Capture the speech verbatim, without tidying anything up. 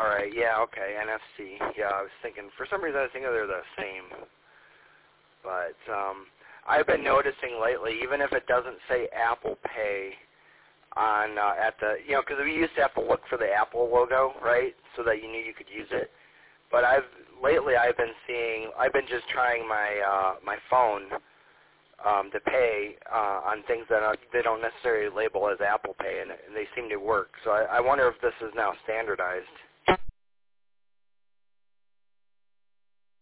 All right, yeah, okay, N F C. Yeah, I was thinking, for some reason I was thinking they're the same. But um, I've been noticing lately, even if it doesn't say Apple Pay on uh, at the, you know, because we used to have to look for the Apple logo, right, so that you knew you could use it. But I've lately I've been seeing, I've been just trying my uh, my phone um, to pay uh, on things that are, they don't necessarily label as Apple Pay, and, and they seem to work. So I, I wonder if this is now standardized.